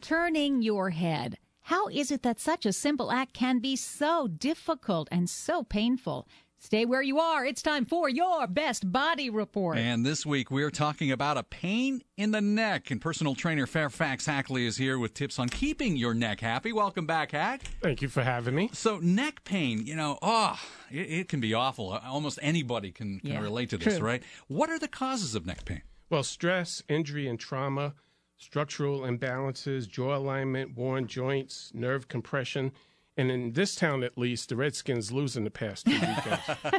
Turning your head. How is it that such a simple act can be so difficult and so painful? Stay where you are. It's time for your Best Body Report. And this week we're talking about a pain in the neck. And personal trainer Fairfax Hackley is here with tips on keeping your neck happy. Welcome back, Hack. Thank you for having me. So neck pain, it can be awful. Almost anybody can relate to this, right? What are the causes of neck pain? Well, stress, injury, and trauma, structural imbalances, jaw alignment, worn joints, nerve compression. And in this town, at least, the Redskins losing the past 2 weekends.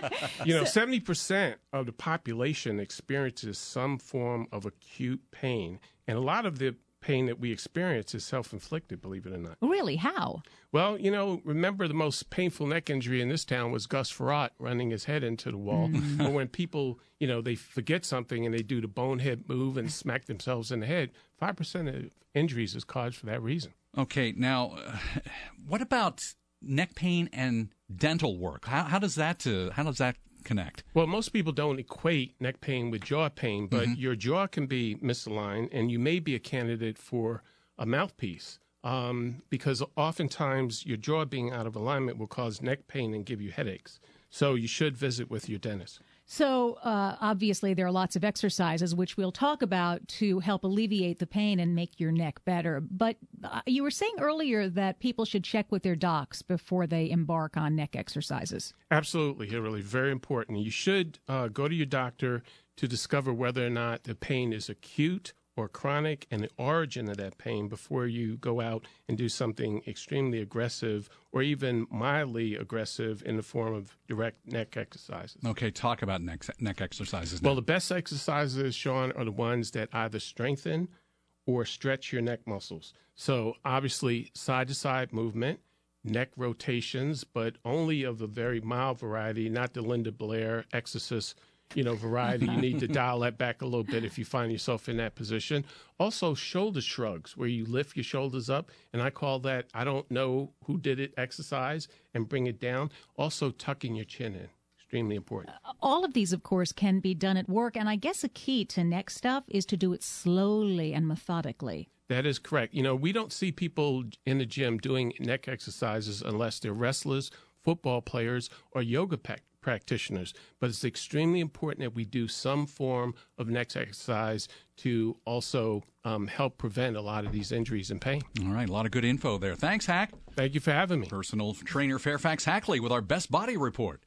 70% of the population experiences some form of acute pain. And a lot of the pain that we experience is self-inflicted, believe it or not. Really? How? Well, remember the most painful neck injury in this town was Gus Frerotte running his head into the wall. Or when people, they forget something and they do the bonehead move and smack themselves in the head, 5% of injuries is caused for that reason. Okay, now, what about neck pain and dental work? How does that connect? Well, most people don't equate neck pain with jaw pain, but your jaw can be misaligned, and you may be a candidate for a mouthpiece because oftentimes your jaw being out of alignment will cause neck pain and give you headaches. So you should visit with your dentist. So obviously there are lots of exercises, which we'll talk about, to help alleviate the pain and make your neck better. But you were saying earlier that people should check with their docs before they embark on neck exercises. Absolutely, really very important. You should go to your doctor to discover whether or not the pain is acute or chronic and the origin of that pain before you go out and do something extremely aggressive or even mildly aggressive in the form of direct neck exercises. Okay, talk about neck exercises now. Well, the best exercises, Sean, are the ones that either strengthen or stretch your neck muscles. So obviously side-to-side movement, neck rotations, but only of the very mild variety, not the Linda Blair exorcist variety. You need to dial that back a little bit if you find yourself in that position. Also, shoulder shrugs, where you lift your shoulders up, and I call that I don't know who did it exercise, and bring it down. Also, tucking your chin in. Extremely important. All of these, of course, can be done at work, and I guess a key to neck stuff is to do it slowly and methodically. That is correct. We don't see people in the gym doing neck exercises unless they're wrestlers, football players, or yoga practitioners, but it's extremely important that we do some form of neck exercise to also help prevent a lot of these injuries and pain. All right, a lot of good info there. Thanks, Hack. Thank you for having me. Personal trainer Fairfax Hackley with our Best Body Report.